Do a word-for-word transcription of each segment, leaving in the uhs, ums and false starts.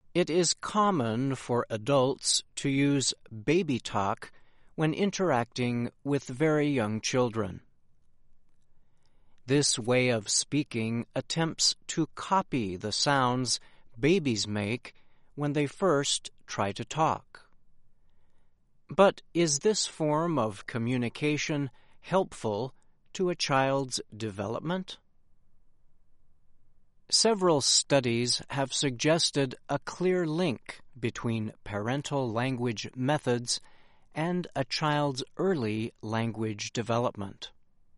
It is common for adults to use baby talk when interacting with very young children. This way of speaking attempts to copy the sounds babies make when they first try to talk. But is this form of communication helpful to a child's development? Several studies have suggested a clear link between parental language methods and a child's early language development.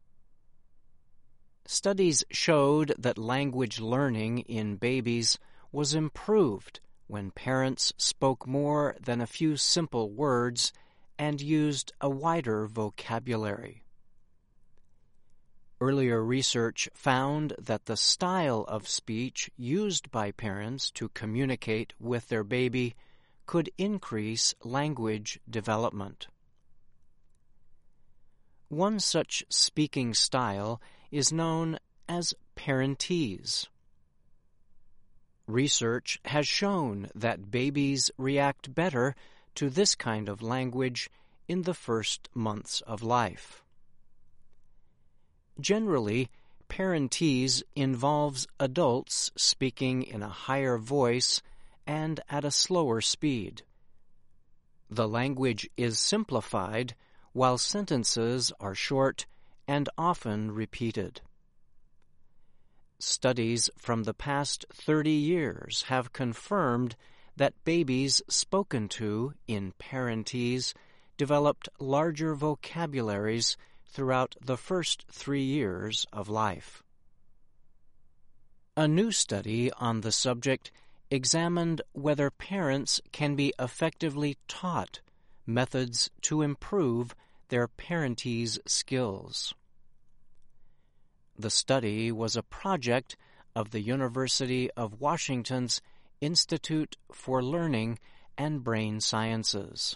Studies showed that language learning in babies was improved when parents spoke more than a few simple words and used a wider vocabulary. Earlier research found that the style of speech used by parents to communicate with their baby could increase language development. One such speaking style is known as parentese. Research has shown that babies react better to this kind of language in the first months of life. Generally, parentese involves adults speaking in a higher voice and at a slower speed. The language is simplified, while sentences are short and often repeated. Studies from the past thirty years have confirmed that babies spoken to in parentese developed larger vocabularies throughout the first three years of life. A new study on the subject examined whether parents can be effectively taught methods to improve their parentese skills. The study was a project of the University of Washington's Institute for Learning and Brain Sciences.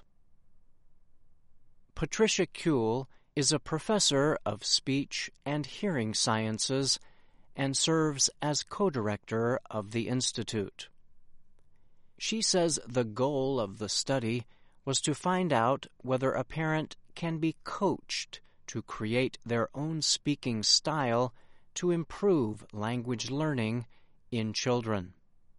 Patricia Kuehl is a professor of speech and hearing sciences and serves as co-director of the institute. She says the goal of the study was to find out whether a parent can be coached to create their own speaking style to improve language learning in children.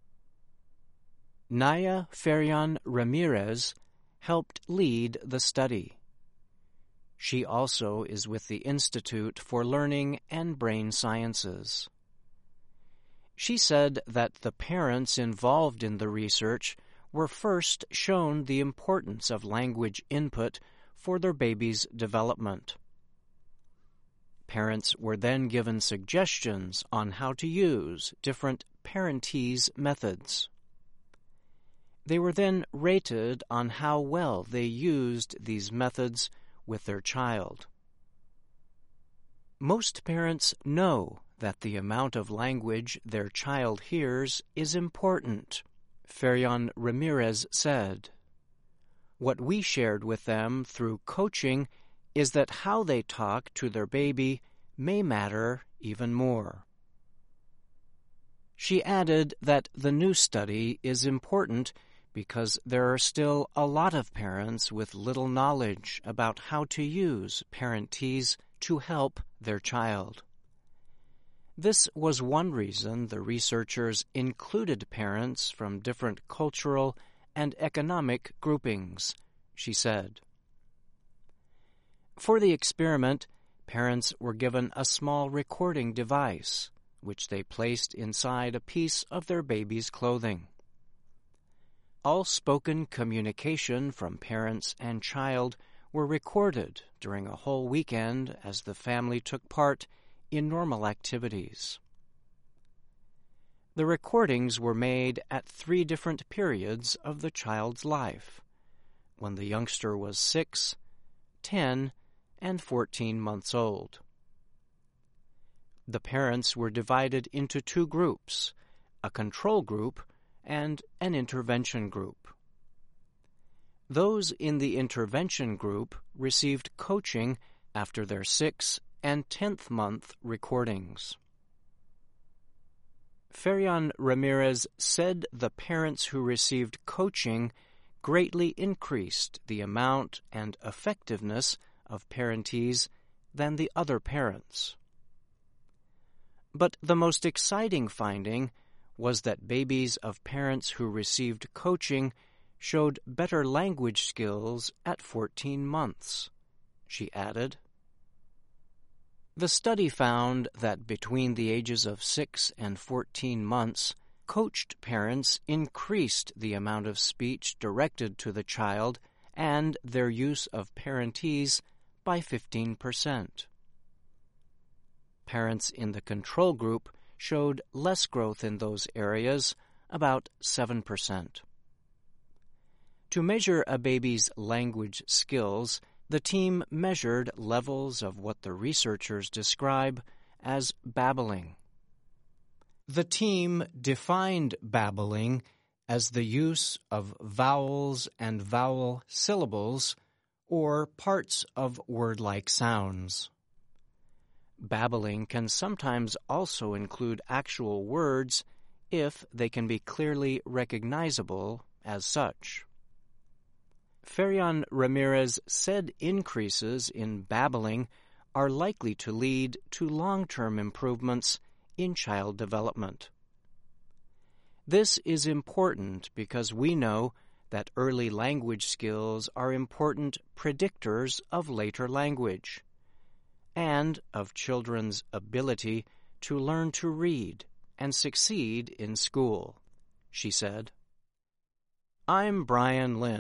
Naya Ferran Ramirez helped lead the study. She also is with the Institute for Learning and Brain Sciences. She said that the parents involved in the research were first shown the importance of language input for their baby's development. Parents were then given suggestions on how to use different parentese methods. They were then rated on how well they used these methods with their child. Most parents know that the amount of language their child hears is important, Ferran Ramirez said. What we shared with them through coaching is that how they talk to their baby may matter even more. She added that the new study is important because there are still a lot of parents with little knowledge about how to use parentese to help their child. This was one reason the researchers included parents from different cultural and economic groupings, she said. For the experiment, parents were given a small recording device, which they placed inside a piece of their baby's clothing. All spoken communication from parents and child were recorded during a whole weekend as the family took part in normal activities. The recordings were made at three different periods of the child's life, when the youngster was six, ten, and fourteen months old. The parents were divided into two groups, a control group and an intervention group. Those in the intervention group received coaching after their sixth and tenth month recordings. Ferian Ramirez said the parents who received coaching greatly increased the amount and effectiveness of parentees than the other parents. But the most exciting finding was that babies of parents who received coaching showed better language skills at fourteen months, she added. The study found that between the ages of six and fourteen months, coached parents increased the amount of speech directed to the child and their use of parentees by fifteen percent. Parents in the control group showed less growth in those areas, about seven percent. To measure a baby's language skills, the team measured levels of what the researchers describe as babbling. The team defined babbling as the use of vowels and vowel syllables or parts of word-like sounds. Babbling can sometimes also include actual words if they can be clearly recognizable as such. Ferian Ramirez said increases in babbling are likely to lead to long-term improvements in child development. This is important because we know that early language skills are important predictors of later language and of children's ability to learn to read and succeed in school, she said. I'm Brian Lynn.